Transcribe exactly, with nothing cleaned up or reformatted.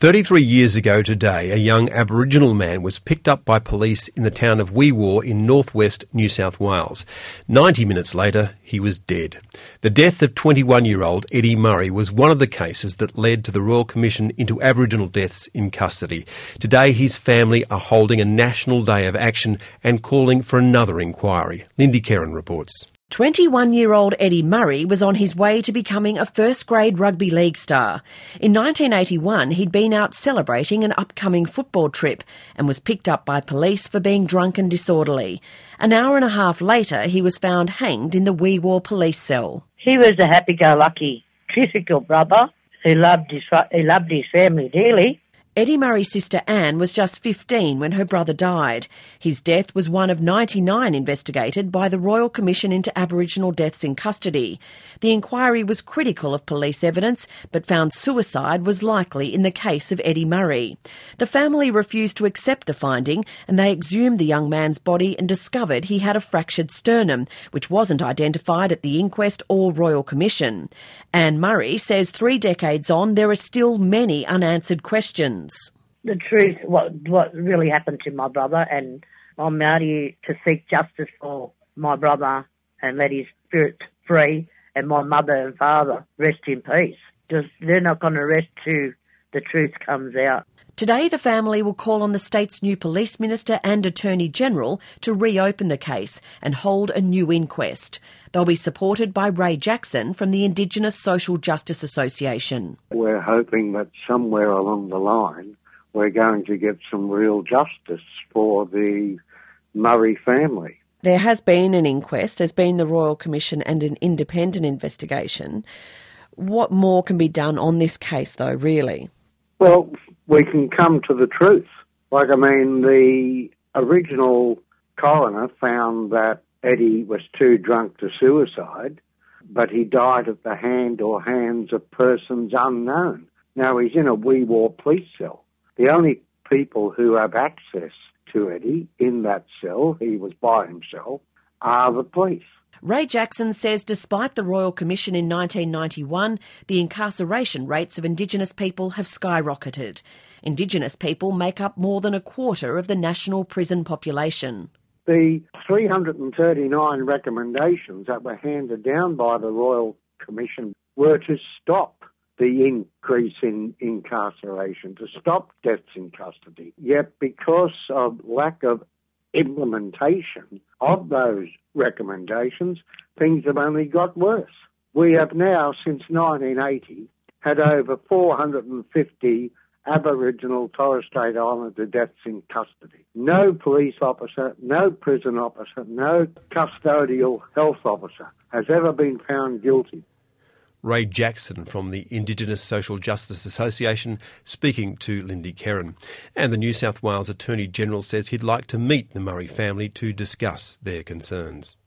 thirty-three years ago today, a young Aboriginal man was picked up by police in the town of Wee Waa in northwest New South Wales. ninety minutes later, he was dead. The death of twenty-one-year-old Eddie Murray was one of the cases that led to the Royal Commission into Aboriginal Deaths in Custody. Today, his family are holding a national day of action and calling for another inquiry. Lindy Kerrin reports. twenty-one-year-old Eddie Murray was on his way to becoming a first-grade rugby league star. In nineteen eighty-one, he'd been out celebrating an upcoming football trip and was picked up by police for being drunk and disorderly. An hour and a half later, he was found hanged in the Wee Waa police cell. He was a happy-go-lucky, typical brother who loved his, he loved his family dearly. Eddie Murray's sister Anne was just fifteen when her brother died. His death was one of ninety-nine investigated by the Royal Commission into Aboriginal Deaths in Custody. The inquiry was critical of police evidence but found suicide was likely in the case of Eddie Murray. The family refused to accept the finding and they exhumed the young man's body and discovered he had a fractured sternum, which wasn't identified at the inquest or Royal Commission. Anne Murray says three decades on there are still many unanswered questions. The truth, what what really happened to my brother, and I'm out here to seek justice for my brother and let his spirit free, and my mother and father rest in peace. Just, they're not going to rest till the truth comes out. Today, the family will call on the state's new Police Minister and Attorney General to reopen the case and hold a new inquest. They'll be supported by Ray Jackson from the Indigenous Social Justice Association. We're hoping that somewhere along the line we're going to get some real justice for the Murray family. There has been an inquest, there's been the Royal Commission and an independent investigation. What more can be done on this case, though, really? Well, we can come to the truth. Like, I mean, the original coroner found that Eddie was too drunk to suicide, but he died at the hand or hands of persons unknown. Now, he's in a Wee Waa police cell. The only people who have access to Eddie in that cell, he was by himself, are the police. Ray Jackson says despite the Royal Commission in nineteen ninety-one, the incarceration rates of Indigenous people have skyrocketed. Indigenous people make up more than a quarter of the national prison population. The three hundred thirty-nine recommendations that were handed down by the Royal Commission were to stop the increase in incarceration, to stop deaths in custody. Yet because of lack of implementation of those recommendations, things have only got worse. We have now, since nineteen eighty, had over four hundred fifty Aboriginal Torres Strait Islander deaths in custody. No police officer, no prison officer, no custodial health officer has ever been found guilty. Ray Jackson from the Indigenous Social Justice Association speaking to Lindy Kerrin. And the New South Wales Attorney General says he'd like to meet the Murray family to discuss their concerns.